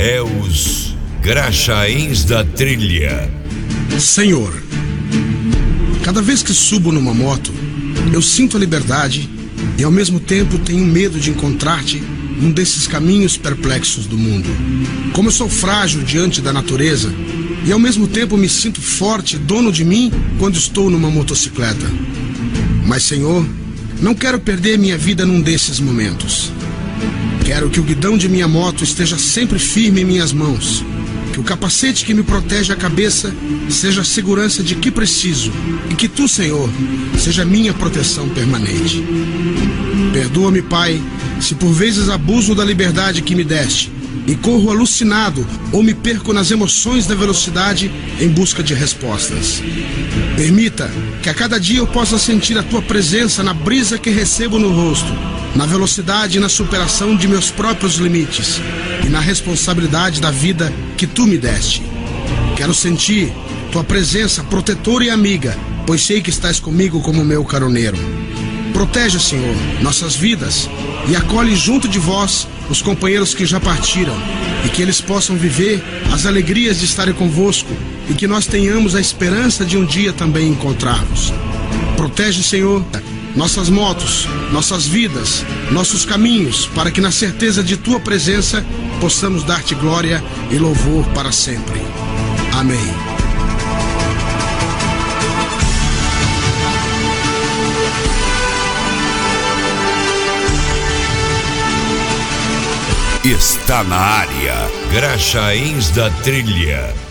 é os Graxaíns da Trilha. Senhor, cada vez que subo numa moto, eu sinto a liberdade e ao mesmo tempo tenho medo de encontrar-te num desses caminhos perplexos do mundo. Como eu sou frágil diante da natureza e ao mesmo tempo me sinto forte, dono de mim, quando estou numa motocicleta. Mas, Senhor, não quero perder minha vida num desses momentos. Quero que o guidão de minha moto esteja sempre firme em minhas mãos, que o capacete que me protege a cabeça seja a segurança de que preciso e que Tu, Senhor, seja minha proteção permanente. Perdoa-me, Pai, se por vezes abuso da liberdade que me deste e corro alucinado ou me perco nas emoções da velocidade em busca de respostas. Permita que a cada dia eu possa sentir a Tua presença na brisa que recebo no rosto, na velocidade e na superação de meus próprios limites e na responsabilidade da vida que Tu me deste. Quero sentir Tua presença protetora e amiga, pois sei que estás comigo como meu caroneiro. Protege, Senhor, nossas vidas e acolhe junto de vós os companheiros que já partiram e que eles possam viver as alegrias de estarem convosco e que nós tenhamos a esperança de um dia também encontrá-los. Protege, Senhor, nossas motos, nossas vidas, nossos caminhos, para que na certeza de Tua presença possamos dar-Te glória e louvor para sempre. Amém. Está na área, Graxaíns da Trilha.